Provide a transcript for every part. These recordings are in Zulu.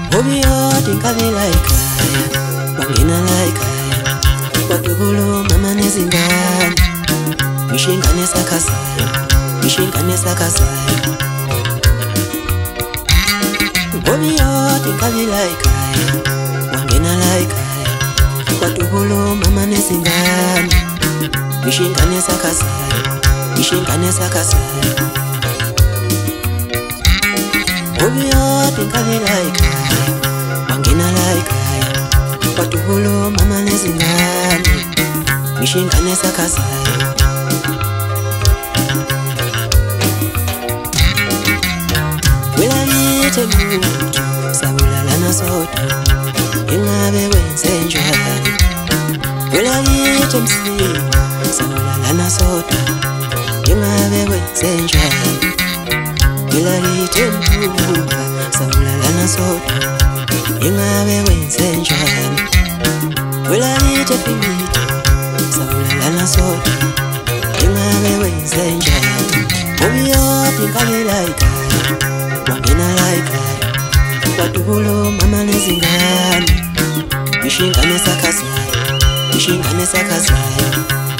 Obiyodi nkabila ekhaya, wangena la ekhaya, kwadubulo mama nezingane, ngisho ingane esakhasayo, ngisho ingane esakhasayo. Obiyodi nkabila ekhaya, wangena la ekhaya, kwadubulo mama nezingane, ngisho ingane esakhasayo, ngisho ingane esakhasayo. Obiyodi nkabila ekhaya, wangena la ekhaya, kwadubulo mama nezingane, ngisho ingane esakhasayo. Welakithi muntu sabulalana sodwa, ingabe wenze njani? Welakithi msini sabulalana sodwa, ingabe wenze njani? Welakithi mbuka sabulalana sodwa, ingabe wenze njani? Welakithi finito sabulalana sodwa, ingabe wenze njani? Obiyodi nkabila ekhaya, wangena la ekhaya, kwadubulo mama nezingane, ngisho ingane esakhasayo, ngisho ingane esakhasayo.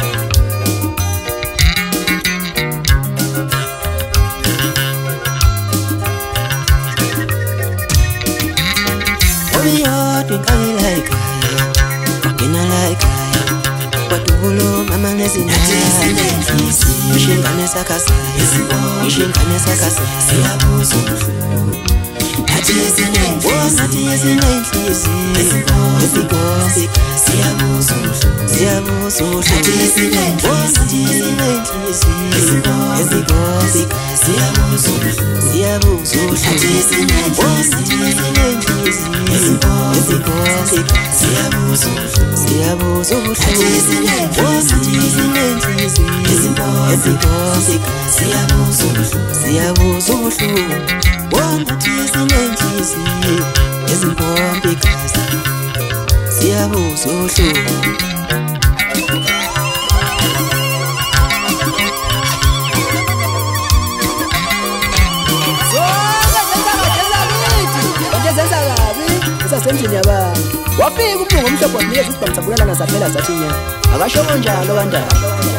Obiyodi nkabila ekhaya, wangena la ekhaya, kwadubulo mama nezingane, ngisho ingane esakhasayo, ngisho ingane esakhasayo. Siyabuza ubuhlungu, nathi ezinenhliziyo ezigombeka. Siyabuza ubuhlungu, siyabuza ubuhlungu, nathi ezinenhliziyo ezigombeka. Siyabuza ubuhlungu, siyabuza ubuhlungu, nathi ezinenhliziyo ezigombeka. Siyabuza ubuhlungu, siyabuza ubuhlungu, nathi ezinenhliziyo ezigombeka. Siyabuza ubuhlungu, siyabuza ubuhlungu, nathi ezinenhliziyo ezigombeka. Siyabuza ubuhlungu. Sendlini yabantu wafika umlungu omhlophe wanikeza isibhamu sabulalana saphela zathi nya akasho kanjalo kandaba.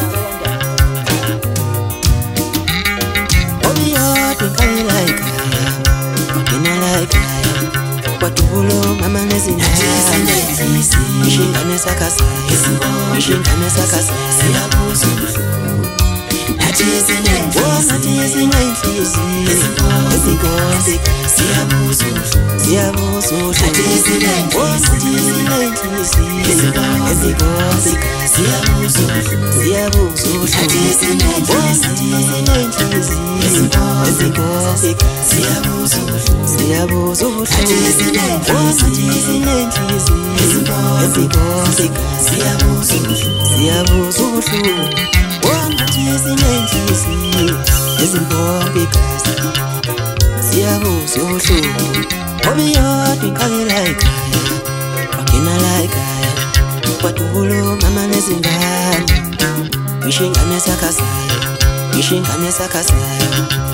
Obiyodi nkabila ekhaya, wangena la ekhaya, kwadubulo mama nezingane, ngisho ingane esakhasayo, ngisho ingane esakhasayo. Siyabuza ubuhlungu, nathi ezinenhliziyo ezigombeka. Siyabuza ubuhlungu, siyabuza ubuhlungu, nathi ezinenhliziyo ezigombeka. Siyabuza ubuhlungu, siyabuza ubuhlungu, nathi ezinenhliziyo ezigombeka. Siyabuza ubuhlungu, siyabuza ubuhlungu, nathi ezinenhliziyo ezigombeka. Siyabuza ubuhlungu, siyabuza ubuhlungu, nathi ezinenhliziyo ezigombeka. Siyabuza ubuhlungu. Obiyodi nkabila ekhaya, wangena la ekhaya, kwadubulo mama nezingane, ngisho ingane esakhasayo, ngisho ingane esakhasayo.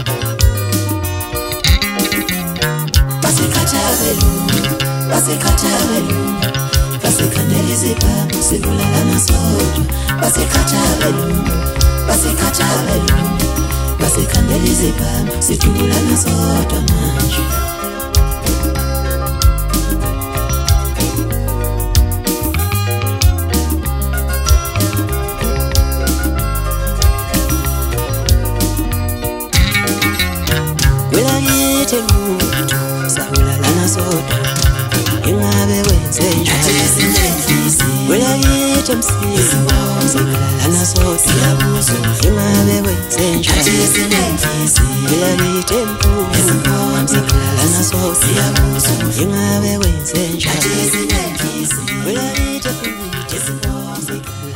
Basekhathabelu, basekhandela izibhamu sibulalana sodwa. Basekhathabelu, basekhandela izibhamu sijubulana sodwa manje. Welakithi muntu sabulalana sodwa, ingabe wenze njani? Welakithi msini sabulalana sodwa, ingabe wenze njani? Welakithi mpungu sabulalana sodwa, ingabe wenze njani? Welakithi